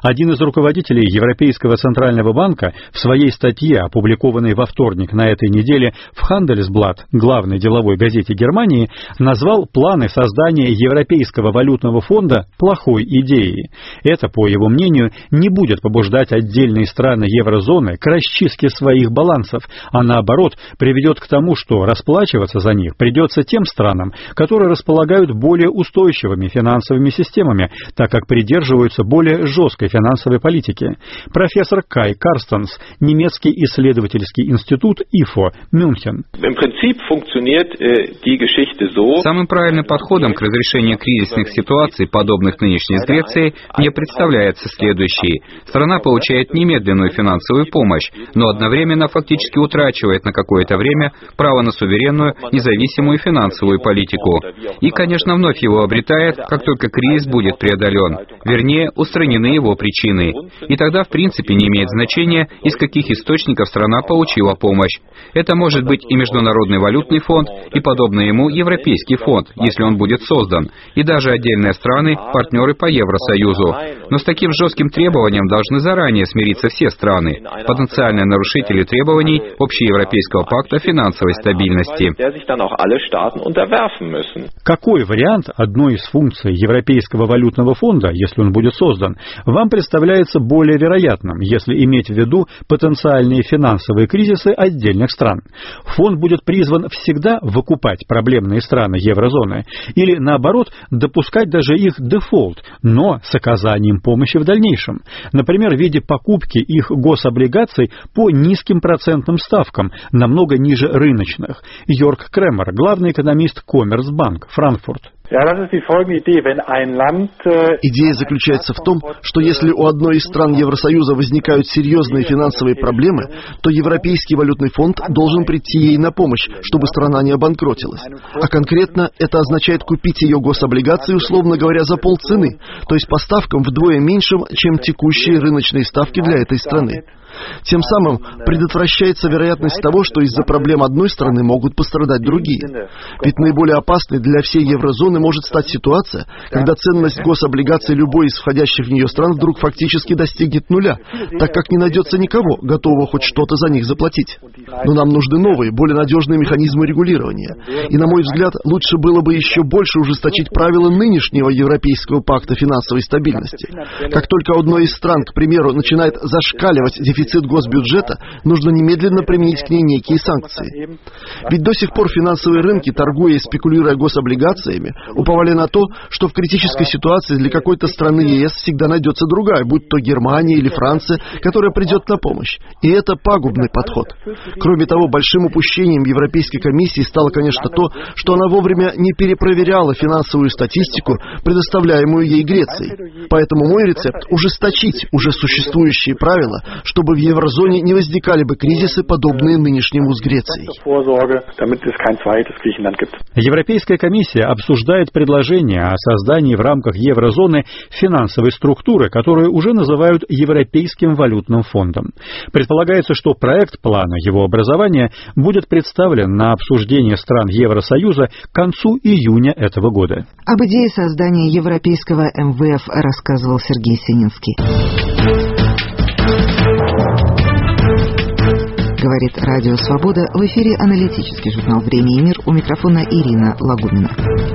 O: Один из руководителей Европейского центрального банка в своей статье, опубликованной во вторник на этой неделе в Handelsblatt, главной деловой газете Германии, назвал планы создания Европейского валютного фонда плохой идеей. Это, по его мнению, не будет побуждать отдельные страны еврозоны к расчистке своих балансов, а наоборот приведет к тому, что расплачиваться за них придется тем странам, которые располагают более устойчивыми финансовыми системами, так как придерживаются более жесткой финансовой политики. Профессор Кай Карстенс, немецкий исследовательский институт ИФО, Мюнхен.
P: Самым правильным подходом к разрешению кризисных ситуаций, подобных нынешней с Грецией, мне представляется следующий. Страна получает немедленную финансовую помощь, но одновременно фактически утрачивает на какое-то время право на суверенную, независимую финансовую политику. И, конечно, вновь его обретает, как только кризис будет преодолен. Вернее, устранены его причины. И тогда, в принципе, не имеет значения, из каких источников страна получила помощь. Это может быть и Международный валютный фонд, и подобно ему Европейский фонд, если он будет создан, и даже отдельные страны, партнеры по Евросоюзу. Но с таким жестким требованием должны заранее смириться все страны, потенциальные нарушители требований Общеевропейского пакта финансовой стабильности.
O: Какой вариант одной из функций Европейского валютного фонда, если он будет создан, вам представляется более вероятным, если иметь в виду потенциальные финансовые кризисы отдельных стран? Фонд будет призван всегда выкупать проблемные страны еврозоны или, наоборот, допускать даже их дефолт, но с оказанием помощи в дальнейшем, например, в виде покупки их гособлигаций по низким процентным ставкам, намного ниже рыночных. Йорк Кремер, главный экономист Commerzbank, Франкфурт.
Q: Идея заключается в том, что если у одной из стран Евросоюза возникают серьезные финансовые проблемы, то Европейский валютный фонд должен прийти ей на помощь, чтобы страна не обанкротилась. А конкретно это означает купить ее гособлигации, условно говоря, за полцены, то есть по ставкам вдвое меньшим, чем текущие рыночные ставки для этой страны. Тем самым предотвращается вероятность того, что из-за проблем одной страны могут пострадать другие. Ведь наиболее опасной для всей еврозоны может стать ситуация, когда ценность гособлигаций любой из входящих в нее стран вдруг фактически достигнет нуля, так как не найдется никого, готового хоть что-то за них заплатить. Но нам нужны новые, более надежные механизмы регулирования. И, на мой взгляд, лучше было бы еще больше ужесточить правила нынешнего Европейского пакта финансовой стабильности. Как только одной из стран, к примеру, начинает зашкаливать дефицит госбюджета, нужно немедленно применить к ней некие санкции. Ведь до сих пор финансовые рынки, торгуя и спекулируя гособлигациями, уповали на то, что в критической ситуации для какой-то страны ЕС всегда найдется другая, будь то Германия или Франция, которая придет на помощь. И это пагубный подход. Кроме того, большим упущением Европейской комиссии стало, конечно, то, что она вовремя не перепроверяла финансовую статистику, предоставляемую ей Грецией. Поэтому мой рецепт – ужесточить уже существующие правила, чтобы в еврозоне не возникали бы кризисы, подобные нынешнему с Грецией.
O: Европейская комиссия обсуждает предложение о создании в рамках еврозоны финансовой структуры, которую уже называют Европейским валютным фондом. Предполагается, что проект плана его образования будет представлен на обсуждение стран Евросоюза к концу июня этого года.
A: Об идее создания Европейского МВФ рассказывал Сергей Сининский. Говорит Радио Свобода. В эфире аналитический журнал «Время и мир». У микрофона Ирина Лагунина.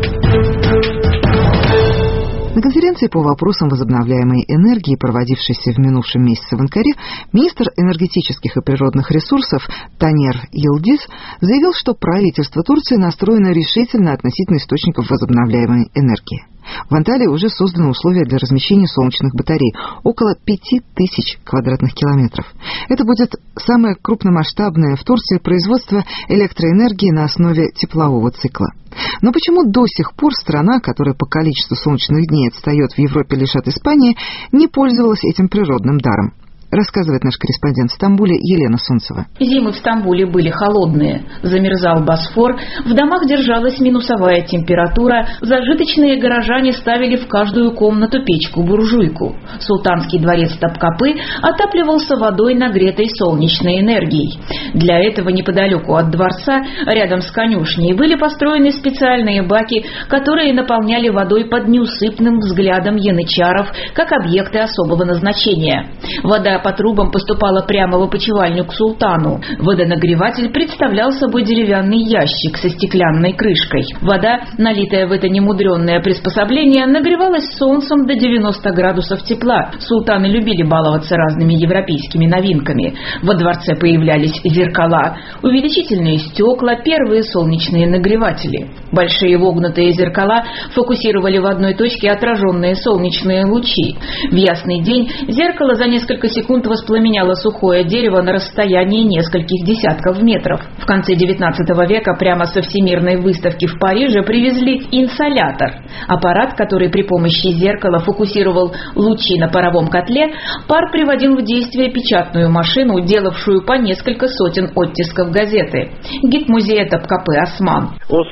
A: На конференции по вопросам возобновляемой энергии, проводившейся в минувшем месяце в Анкаре, министр энергетических и природных ресурсов Танер Йылдиз заявил, что правительство Турции настроено решительно относительно источников возобновляемой энергии. В Анталии уже созданы условия для размещения солнечных батарей – около 5000 квадратных километров. Это будет самое крупномасштабное в Турции производство электроэнергии на основе теплового цикла. Но почему до сих пор страна, которая по количеству солнечных дней отстает в Европе лишь от Испании, не пользовалась этим природным даром? рассказывает наш корреспондент в Стамбуле Елена Сунцева.
S: Зимы в Стамбуле были холодные. Замерзал Босфор, в домах держалась минусовая температура, зажиточные горожане ставили в каждую комнату печку-буржуйку. Султанский дворец Топкапы отапливался водой, нагретой солнечной энергией. Для этого неподалеку от дворца, рядом с конюшней, были построены специальные баки, которые наполняли водой под неусыпным взглядом янычаров, как объекты особого назначения. Вода по трубам поступала прямо в опочивальню к султану. Водонагреватель представлял собой деревянный ящик со стеклянной крышкой. Вода, налитая в это немудренное приспособление, нагревалась солнцем до 90 градусов тепла. Султаны любили баловаться разными европейскими новинками. Во дворце появлялись зеркала, увеличительные стекла, первые солнечные нагреватели. Большие вогнутые зеркала фокусировали в одной точке отраженные солнечные лучи. В ясный день зеркало за несколько секунд воспламеняло сухое дерево на расстоянии нескольких десятков метров. В конце XIX века прямо со Всемирной выставки в Париже привезли инсолятор. Аппарат, который при помощи зеркала фокусировал лучи на паровом котле, пар приводил в действие печатную машину, делавшую по несколько сотен оттисков газеты. Гид музея Топкапы Осман.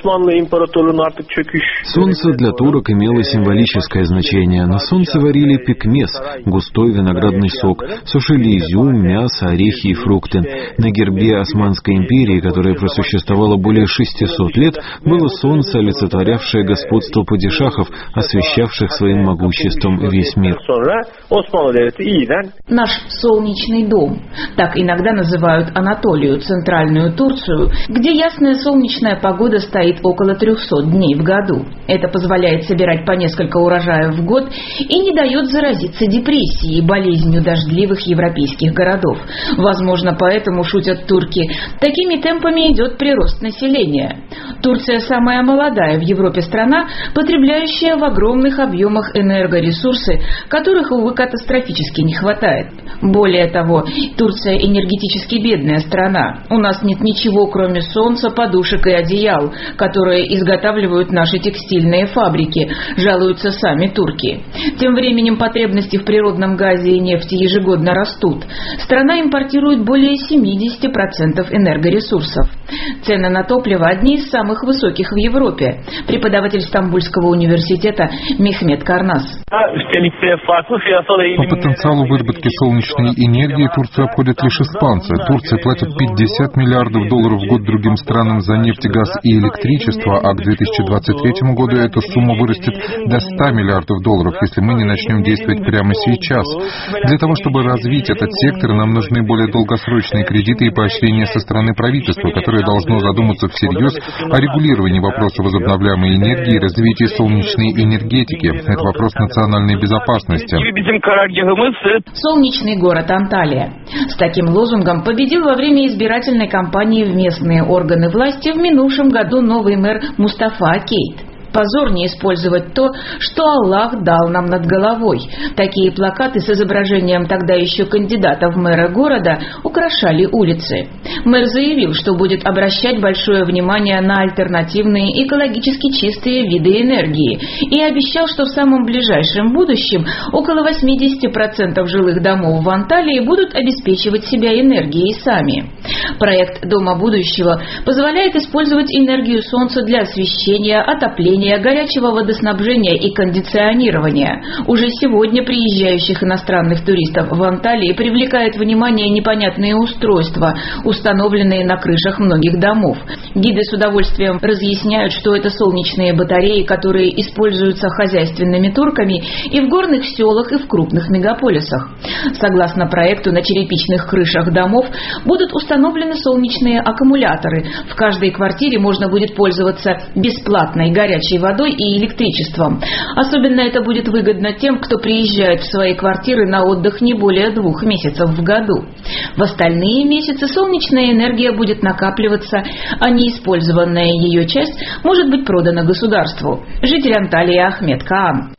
T: Солнце для турок имело символическое значение. На солнце варили пекмес, густой виноградный сок, сушили изюм, мясо, орехи и фрукты. На гербе Османской империи, которая просуществовала более 600 лет, было солнце, олицетворявшее господство падишахов, освещавших своим могуществом весь мир.
S: Наш солнечный дом. Так иногда называют Анатолию, центральную Турцию, где ясная солнечная погода стоит около 300 дней в году. Это позволяет собирать по несколько урожаев в год и не дает заразиться депрессией, болезнью дождливых европейских городов. Возможно, поэтому, шутят турки, такими темпами идет прирост населения. Турция самая молодая в Европе страна, потребляющая в огромных объемах энергоресурсы, которых, увы, катастрофически не хватает. Более того, Турция энергетически бедная страна. У нас нет ничего, кроме солнца, подушек и одеял, которые изготавливают наши текстильные фабрики, жалуются сами турки. Тем временем потребности в природном газе и нефти ежегодно растут. Страна импортирует более 70% энергоресурсов. Цены на топливо одни из самых высоких в Европе. Преподаватель Стамбульского университета Мехмет Карнас.
U: По потенциалу выработки солнечной энергии Турцию обходит лишь испанцы. Турция платит 50 миллиардов долларов в год другим странам за нефть, газ и электричество, а к 2023 году эта сумма вырастет до 100 миллиардов долларов, если мы не начнем действовать прямо сейчас. Для того, чтобы развить этот сектор, нам нужны более долгосрочные кредиты и поощрения со стороны правительства, которое должно задуматься всерьез о регулировании вопроса возобновляемой энергии и развитии солнечной энергетики. Это вопрос национальной безопасности.
S: Солнечный город Анталия. С таким лозунгом победил во время избирательной кампании в местные органы власти в минувшем году новый мэр Мустафа Кейт. Позор не использовать то, что Аллах дал нам над головой. Такие плакаты с изображением тогда еще кандидата в мэра города украшали улицы. Мэр заявил, что будет обращать большое внимание на альтернативные экологически чистые виды энергии и обещал, что в самом ближайшем будущем около 80% жилых домов в Анталии будут обеспечивать себя энергией сами. Проект Дома будущего позволяет использовать энергию солнца для освещения, отопления, горячего водоснабжения и кондиционирования. Уже сегодня приезжающих иностранных туристов в Анталии привлекает внимание непонятные устройства, установленные на крышах многих домов. Гиды с удовольствием разъясняют, что это солнечные батареи, которые используются хозяйственными турками и в горных селах, и в крупных мегаполисах. Согласно проекту, на черепичных крышах домов будут установлены солнечные аккумуляторы. В каждой квартире можно будет пользоваться бесплатной горячей водой и электричеством. Особенно это будет выгодно тем, кто приезжает в свои квартиры на отдых не более 2 месяцев в году. В остальные месяцы солнечная энергия будет накапливаться, а неиспользованная ее часть может быть продана государству. Житель Анталии Ахмед Каан.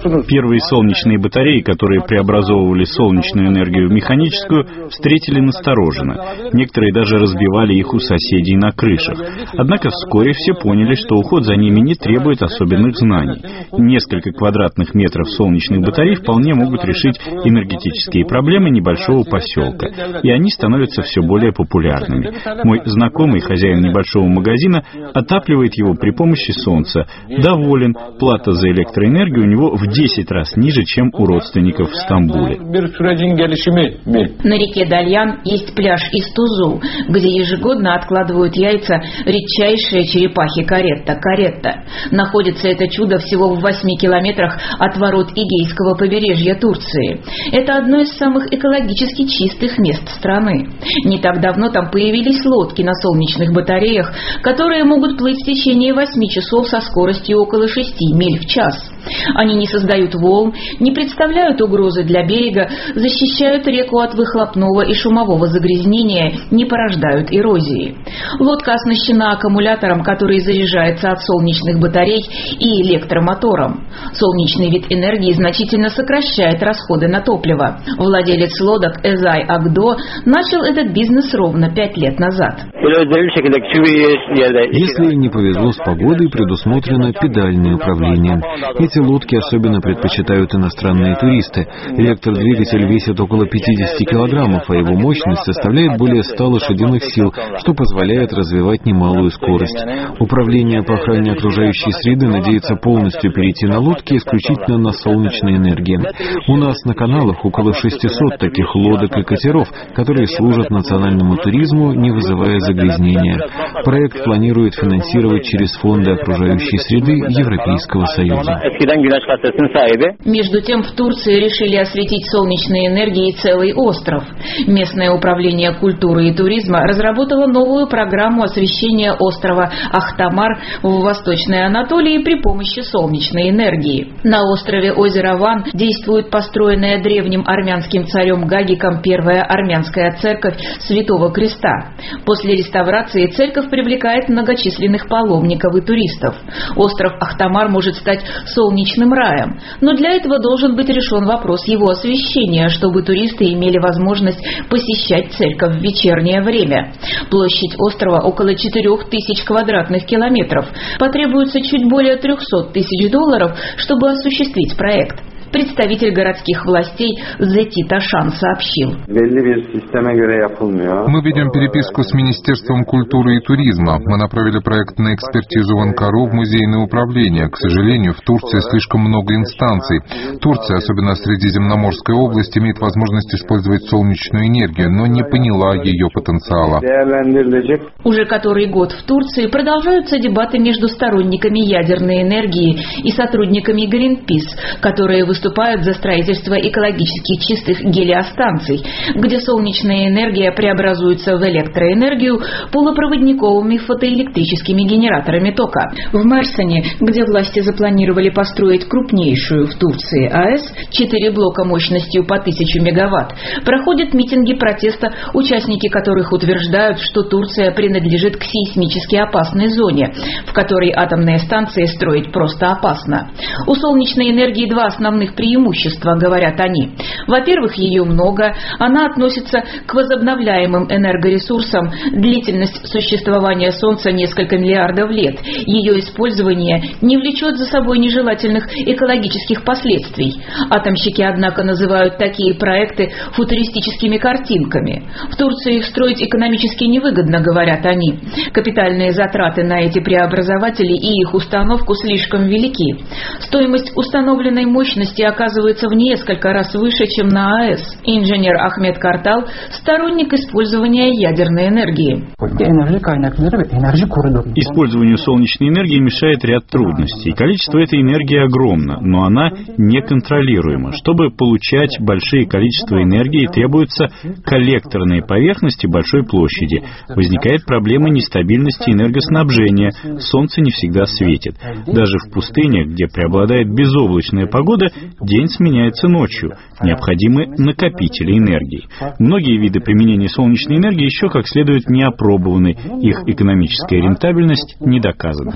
V: Первые солнечные батареи, которые преобразовывали солнечную энергию в механическую, встретили настороженно.
B: огорожено. Некоторые даже разбивали их у соседей на крышах. Однако вскоре все поняли, что уход за ними не требует особенных знаний. Несколько квадратных метров солнечных батарей вполне могут решить энергетические проблемы небольшого поселка, и они становятся все более популярными. Мой знакомый, хозяин небольшого магазина, отапливает его при помощи солнца. Доволен, плата за электроэнергию у него в 10 раз ниже, чем у родственников в Стамбуле.
S: На реке Дальян есть пляж Истузу, где ежегодно откладывают яйца редчайшие черепахи каретта. Находится это чудо всего в 8 километрах от ворот Эгейского побережья Турции. Это одно из самых экологически чистых мест страны. Не так давно там появились лодки на солнечных батареях, которые могут плыть в течение 8 часов со скоростью около 6 миль в час. Они не создают волн, не представляют угрозы для берега, защищают реку от выхлопного и шумового загрязнения, не порождают эрозии. Лодка оснащена аккумулятором, который заряжается от солнечных батарей, и электромотором. Солнечный вид энергии значительно сокращает расходы на топливо. Владелец лодок Эзай Агдо начал этот бизнес ровно 5 лет назад.
T: Если не повезло с погодой, предусмотрено педальное управление. Эти лодки особенно предпочитают иностранные туристы. Электродвигатель весит около 50 килограммов, а его мощность составляет более 100 лошадиных сил, что позволяет развивать немалую скорость. Управление по охране окружающей среды надеется полностью перейти на лодки исключительно на солнечной энергии. У нас на каналах около 600 таких лодок и катеров, которые служат национальному туризму, не вызывая загрязнения. Проект планирует финансировать через фонды окружающей среды Европейского Союза.
S: Между тем, в Турции решили осветить солнечной энергией целый остров. Местное управление культуры и туризма разработало новую программу освещения острова Ахтамар в Восточной Анатолии при помощи солнечной энергии. На острове озера Ван действует построенная древним армянским царем Гагиком первая армянская церковь Святого Креста. После реставрации церковь привлекает многочисленных паломников и туристов. Остров Ахтамар может стать солнечным раем, но для этого должен быть решен вопрос его освещения, чтобы туристы имели возможность посещать церковь в вечернее время. Площадь острова около 4000 квадратных километров. Потребуется чуть более $300 тысяч, чтобы осуществить проект. Представитель городских властей Зети Ташан сообщил.
U: Мы ведем переписку с Министерством культуры и туризма. Мы направили проект на экспертизу в Анкару в музейное управление. К сожалению, в Турции слишком много инстанций. Турция, особенно Средиземноморская область, имеет возможность использовать солнечную энергию, но не поняла ее потенциала.
S: Уже который год в Турции продолжаются дебаты между сторонниками ядерной энергии и сотрудниками Greenpeace, которые выступают за строительство экологически чистых гелиостанций, где солнечная энергия преобразуется в электроэнергию полупроводниковыми фотоэлектрическими генераторами тока. В Мерсене, где власти запланировали построить крупнейшую в Турции АЭС, 4 блока мощностью по 1000 мегаватт, проходят митинги протеста, участники которых утверждают, что Турция принадлежит к сейсмически опасной зоне, в которой атомные станции строить просто опасно. У солнечной энергии два основных преимущества, говорят они. Во-первых, ее много, она относится к возобновляемым энергоресурсам, длительность существования Солнца несколько миллиардов лет. Ее использование не влечет за собой нежелательных экологических последствий. Атомщики, однако, называют такие проекты футуристическими картинками. В Турции их строить экономически невыгодно, говорят они. Капитальные затраты на эти преобразователи и их установку слишком велики. Стоимость установленной мощности оказывается в несколько раз выше, чем на АЭС. Инженер Ахмед Картал – сторонник использования ядерной энергии.
B: Использованию солнечной энергии мешает ряд трудностей. Количество этой энергии огромно, но она неконтролируема. Чтобы получать большие количества энергии, требуются коллекторные поверхности большой площади. Возникает проблема нестабильности энергоснабжения. Солнце не всегда светит. Даже в пустынях, где преобладает безоблачная погода, День сменяется ночью. Необходимы накопители энергии. Многие виды применения солнечной энергии еще как следует не опробованы. Их экономическая рентабельность не доказана.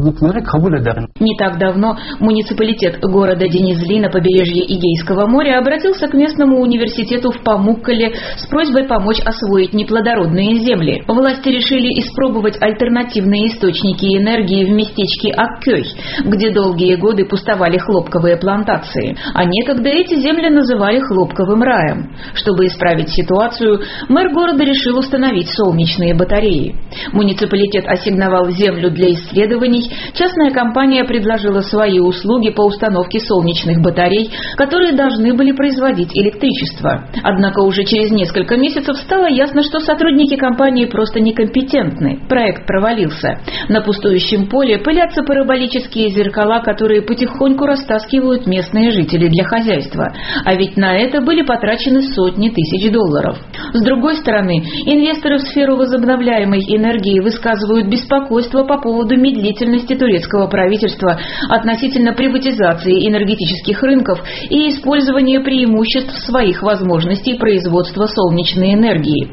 S: Не так давно муниципалитет города Денизли на побережье Эгейского моря обратился к местному университету в Памуккале с просьбой помочь освоить неплодородные земли. Власти решили испробовать альтернативные источники энергии в местечке Аккёй, где долгие годы пустовали хлопковые плантации, а некогда эти земли называли хлопковым раем. Чтобы исправить ситуацию, мэр города решил установить солнечные батареи. Муниципалитет ассигновал землю для исследований, частная компания предложила свои услуги по установке солнечных батарей, которые должны были производить электричество. Однако уже через несколько месяцев стало ясно, что сотрудники компании просто некомпетентны. Проект провалился. На пустующем поле пылятся параболические зеркала, которые потихоньку растаскивают местные жители для хозяйства. А ведь на это были потрачены сотни тысяч долларов. С другой стороны, инвесторы в сферу возобновляемой энергии высказывают беспокойство по поводу медлительности турецкого правительства относительно приватизации энергетических рынков и использования преимуществ своих возможностей производства солнечной энергии.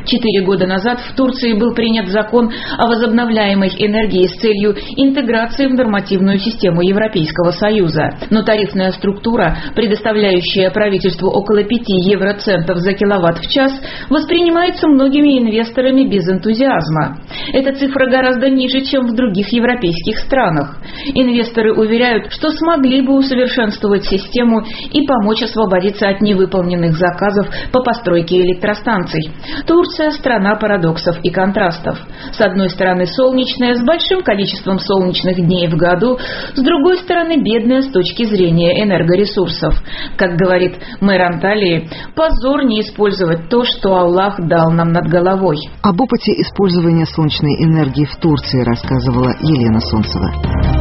S: 4 года назад в Турции был принят закон о возобновляемой энергии с целью интеграции в нормативную систему Европейского Союза. Но тарифная структура, предоставляющая правительству около 5 евроцентов за киловатт в час, воспринимается многими инвесторами без энтузиазма. Эта цифра гораздо ниже, чем в других европейских странах. Инвесторы уверяют, что смогли бы усовершенствовать систему и помочь освободиться от невыполненных заказов по постройке электростанций. Турция – страна парадоксов и контрастов. С одной стороны, солнечная, с большим количеством солнечных дней в году, с другой стороны, бедная с точки зрения энергоресурсов. Как говорит мэр Анталии, позор не использовать то, что Аллах дал нам над головой.
A: Об опыте использования солнечной энергии в Турции рассказывала Елена Солнцева.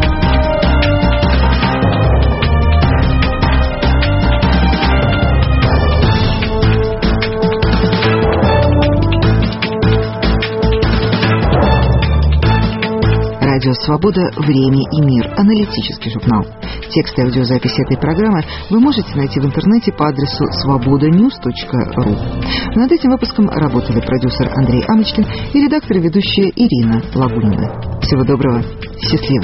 A: Радио «Свобода. Время и мир». Аналитический журнал. Текст и аудиозапись этой программы вы можете найти в интернете по адресу svobodanews.ru. Над этим выпуском работали продюсер Андрей Амочкин и редактор и ведущая Ирина Лагунина. Всего доброго. Счастливо.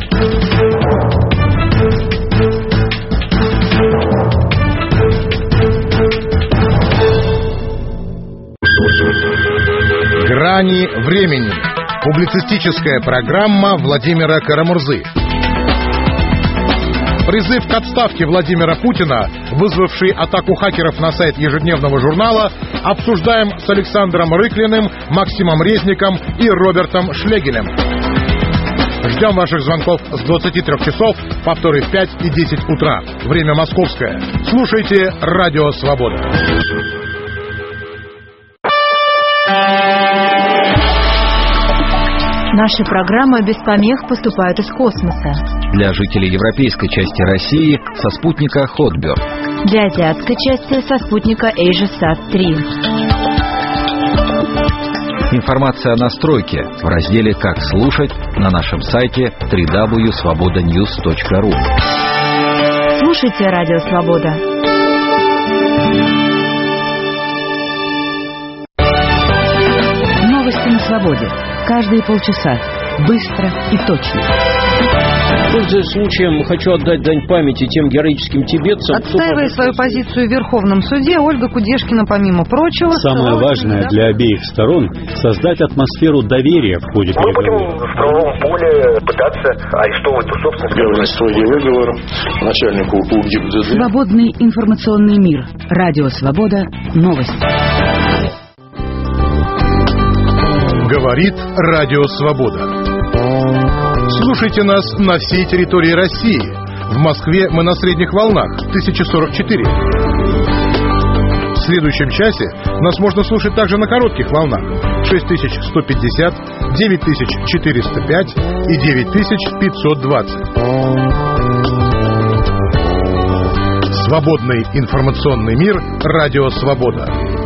E: Грани времени. Публицистическая программа Владимира Карамурзы. Призыв к отставке Владимира Путина, вызвавший атаку хакеров на сайт ежедневного журнала, обсуждаем с Александром Рыклиным, Максимом Резником и Робертом Шлегелем. Ждем ваших звонков с 23 часов, повторы в 5 и 10 утра. Время московское. Слушайте Радио Свобода.
V: Наши программы без помех поступают из космоса.
H: Для жителей европейской части России со спутника Хотберг.
V: Для азиатской части со спутника AsiaSat-3.
H: Информация о настройке в разделе «Как слушать» на нашем сайте www.svobodanews.ru.
V: Слушайте Радио Свобода. Новости на свободе. Каждые полчаса. Быстро и точно.
W: Пользуясь случаем, хочу отдать дань памяти тем героическим тибетцам.
X: Отстаивая свою позицию в Верховном суде, Ольга Кудешкина, помимо прочего...
O: Самое важное для обеих сторон – создать атмосферу доверия в ходе переговоров.
Y: Мы будем в правовом поле пытаться арестовывать ту собственность.
Z: Первый строгий выговор начальнику УГИБДД.
V: Свободный информационный мир. Радио Свобода. Новости.
E: Говорит Радио Свобода. Слушайте нас на всей территории России. В Москве мы на средних волнах 1044. В следующем часе нас можно слушать также на коротких волнах 6150, 9405 и 9520. Свободный информационный мир. Радио Свобода.